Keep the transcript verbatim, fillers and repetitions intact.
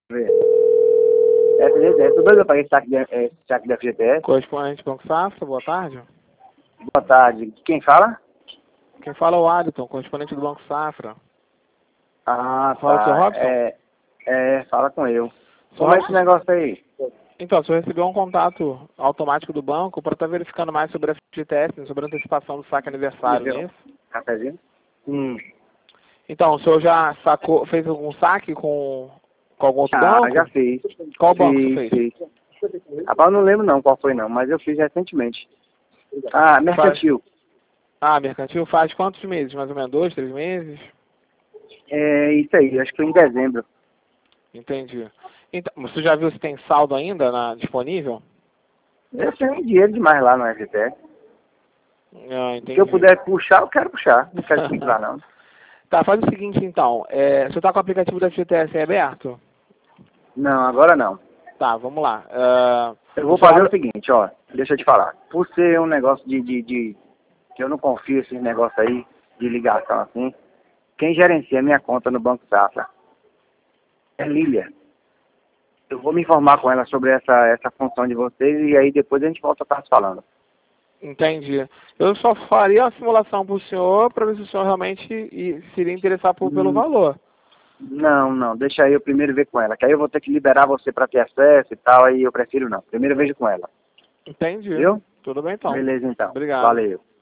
Vê. F G T S, tô doido pra esse saque de, esse saque de F G T S. Correspondente Banco Safra, boa tarde. Boa tarde. Quem fala? Quem fala é o Alisson, correspondente do Banco Safra. Ah, Fala com o seu tá. Robson? É, é, fala com eu. Seu Como é esse Robson, negócio aí? então, você recebeu um contato automático do banco para estar verificando mais sobre a F G T S, sobre a antecipação do saque aniversário, não é isso? Cafézinho? Hum. Então, o senhor já sacou, fez algum saque com, com algum outro Ah, banco? já fiz. Qual banco você Fiz, fez? fiz. Rapaz, eu não lembro não qual foi não, mas eu fiz recentemente. Ah, mercantil. Ah, mercantil faz quantos meses? Mais ou menos dois, três meses? É isso aí, acho que foi em dezembro. Entendi. Então, você já viu se tem saldo ainda na, disponível? Eu tenho dinheiro demais lá no F G T S. Ah, Se eu entendi. puder puxar, eu quero puxar. Não quero segurar não. Tá, faz o seguinte então. É, você tá com o aplicativo da F G T S aí aberto? Não, agora não. Tá, vamos lá. Ah, Eu vou o senhor fazer o abre- seguinte, ó. Deixa eu te falar. Por ser um negócio de, de, de que eu não confio esses negócios aí de ligação assim, quem gerencia a minha conta no Banco Safra é Lília. Eu vou me informar com ela sobre essa, essa função de vocês e aí depois a gente volta a estar se falando. Entendi. Eu só faria a simulação pro senhor para ver se o senhor realmente i- se iria interessar por- pelo Hum, valor. Não, não, deixa aí eu primeiro ver com ela, que aí eu vou ter que liberar você para ter acesso e tal, aí eu prefiro não. Primeiro eu vejo com ela, Entendi. viu? Tudo bem então. Beleza então, Obrigado. valeu.